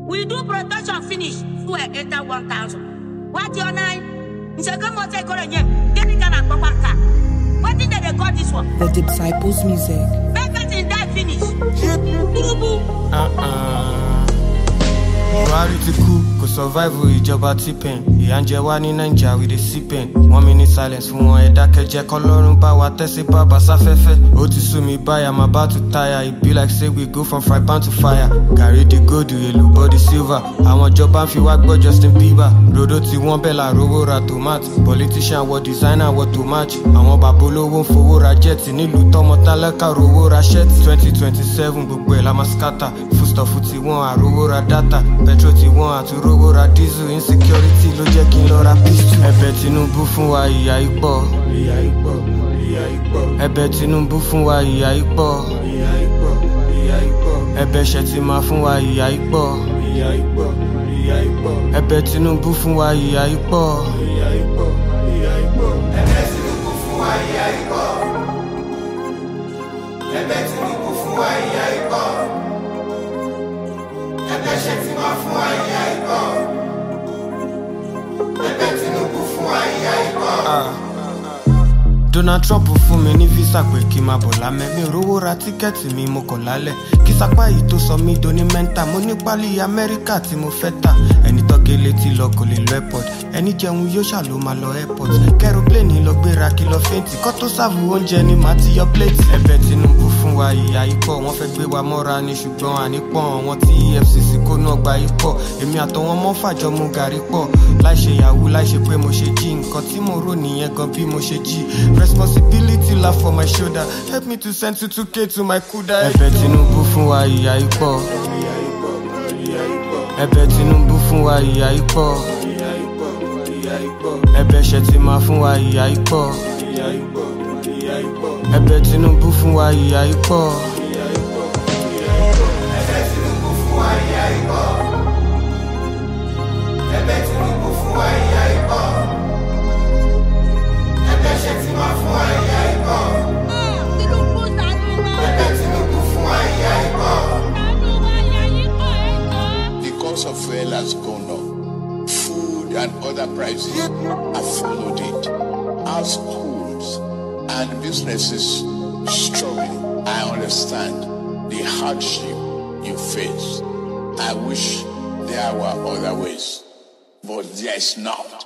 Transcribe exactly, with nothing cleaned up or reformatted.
We do production finish. Who enter one thousand. What your nine? It's a come on take on him. Get it and go back. What did they call this one? The Disciples Music. Make in that finish. Uh-uh. Buhari ti kú, kò survive ìjọba T-Pain. Ìyà ń jẹ wá ní Naija with the C-Pain. One minute silence fún wọn ẹ̀dá kẹjẹ kọlọ́run bá wa tẹ́sí bàbá sáfẹ́fẹ́. Ó ti sú mi báyà, I'm about to tire. It be like say we go from fry pan to fire. Gàrí di gold, èlò body silver. Àwọn ìjọba ń fi wá gbọ́ Justin Bieber. Rodo ti wọ́n bẹ́ẹ̀ la rówó ra tomato. Politician wọ designer wọ to match. Àwọn bàbá olówó ń fowó ra jet. Nílùú tọmọ tálákà rówó ra shirt. twenty twenty-seven gbogbo ẹ̀ la máa scatter. Foodstuff ti wọ́n àrówó ra data. Petrol ti wọ́n àtúrówó ra diesel. Insecurity ló jẹ́ kí n lọ ra pistol. Ẹ̀bẹ̀ Tinubu fún wa ìyà ipò. Ẹ̀bẹ̀ Tinubu fún wa ìyà ipò. Ẹ̀bẹ̀ Shettima fún wa ìyà ipò. Ẹ̀bẹ̀ Tinubu fún wa ìyà ipò. Ẹ̀bẹ̀ Tinubu fún wa ìyà ipò. Ẹ̀bẹ̀ Tinubu fún wa ìyà ipò. Ẹ̀bẹ̀ Shettima fún wa ìyà ipò. Ẹ̀bẹ̀ Tinubu fún wa ìyà ipò. Donald Trump fún mi ní visa pé kí n máa bọ̀ lámẹ́. Mi ò rówó ra tíkẹ́ẹ̀tì mi mo kọ̀ lálẹ́. Kí sapá yìí tó sọ mí doni mẹ́ńtà. Mo ní pálí Amẹ́ríkà tí mo fẹ́ tà. Ẹni tọ́gẹ́ létí lọ kò lè lọ airport. Ẹni jẹun yóò ṣà ló máa lọ airport. Kẹ́rọ̀pléènì lọ gbéra kí lọ fẹ́ǹtì. Kọ́ tó sáàbù oúnjẹ ni màá ti yọ plate. Ẹ̀bẹ̀ Tinubu fún wa ìyà ipò. Wọ́n fẹ́ gbé wa mọ́ra ni ṣùgbọ́n ànípọ̀n. Wọ́n ti E F C C kó náà gba ipò. Èmi àtọwọn mọ́ fàjọ mu gàrí pọ̀. Láìṣe yahoo láìṣe pé mo ṣe jí. Nǹkan tí mo rò nìyẹn gan bí mo ṣe jí. Responsibility laugh for my shoulder. Help me to send two K to my kuda. Ẹ̀bẹ̀ Tinubu fún wa ìyà ipò. Ẹ̀bẹ̀ Tinubu fún wa ìyà ipò. Ẹ̀bẹ̀ Shettima fún wa ìyà ipò. Ẹ̀bẹ̀ Tinubu fún wa ìyà ipò. Ẹ̀bẹ̀ Tinubu fún wa ìyà ipò. Ẹ̀bẹ̀ Tinubu fún wa ìyà ipò. Ẹ̀bẹ̀ Shettima fún wa ìyà ipò. Ẹ̀bẹ̀ Tinubu fún wa ìyà ipò. The cost of fuel has gone up. Food and other prices have followed it. Households and businesses struggling. I understand the hardship you face. I wish there were other ways, but there is not.